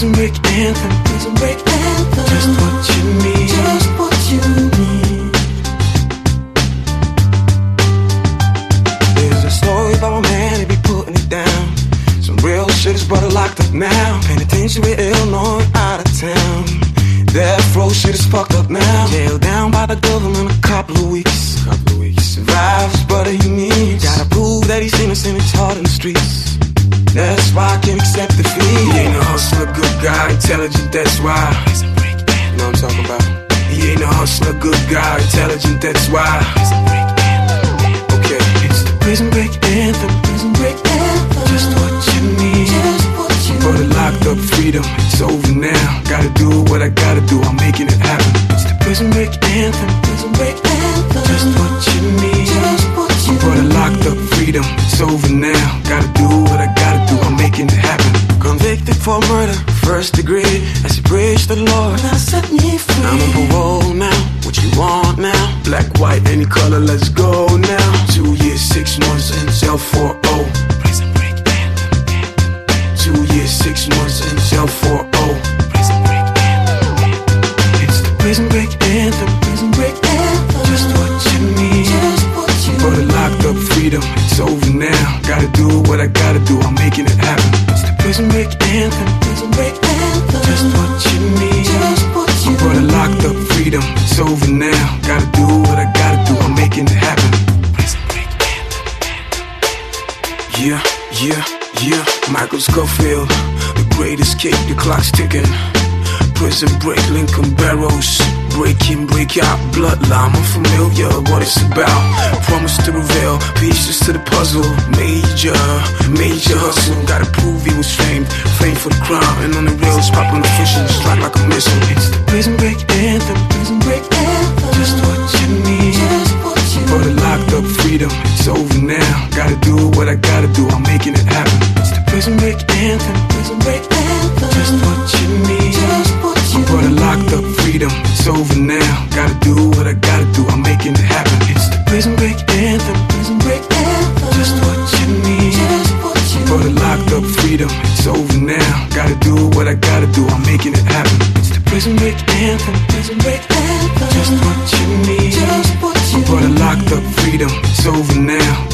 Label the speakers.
Speaker 1: prison break anthem. Prison break anthem. Just what you need. Just what you need. There's a story about a man, he be putting it down. Some real shit, his brother locked up now. Penitentiary, Illinois, out of town. Death row shit is fucked up now. Jailed down by the government a couple of weeks. Survives, brother, he needs. Gotta prove that he's innocent, it's hard in the streets. That's why I can't accept defeat. He ain't a hustler, good guy, intelligent, that's why. You know what I'm talking about? He ain't a hustler, good guy, intelligent, that's why. Okay, it's the prison break anthem. Prison break anthem. Just what you need. Just what you need. For the locked up freedom, it's over now. Gotta do what I gotta do, I'm making it happen. It's the prison break anthem. Prison break anthem. Just what you need. Just what you need. For the locked up freedom, it's over now. Gotta do what I gotta do, I'm making it happen. Convicted for murder, first degree. As he praised the Lord, now set me free. I'm on parole now, what you want now? Black, white, any color, let's go now. 2 years, 6 months in jail for prison break anthem. 2 years, 6 months in jail for prison break anthem. It's the prison break anthem. Prison break anthem. Just what you need. Just what you need. For the locked up freedom, it's over now. Gotta do what I gotta do, I'm making it happen. It's the prison break anthem. Prison break anthem. Just what you need. Just what you need. For the locked up freedom, it's over now. Gotta do what I gotta do, I'm making it happen. Prison break anthem. Yeah, yeah, yeah. Michael Scofield, the great escape, the clock's ticking. Prison break, Lincoln Barrows. Break in, break out, bloodline, I'm familiar what it's about. Promise to reveal pieces to the puzzle. Major, major hustle. Gotta prove he was famed, famed for the crime. And on the rails, popping the fishing, strike like a missile. It's the prison break anthem. Prison break anthem. Just what you need. Just what you need. For the locked up freedom, it's over now. Gotta do what I gotta do, I'm making it happen. It's the prison break anthem. Prison break anthem. Just what you need. Just what you need. For the locked up freedom, it's over now. Gotta do what I gotta do, I'm making it happen. It's the prison break anthem. Prison break anthem. Just what you need. Just what you need. For the locked up freedom, it's over now. Gotta do what I gotta do, I'm making it happen. It's the prison break anthem. Prison break anthem. Just what you need. Just what you need. For the locked up freedom, it's over now.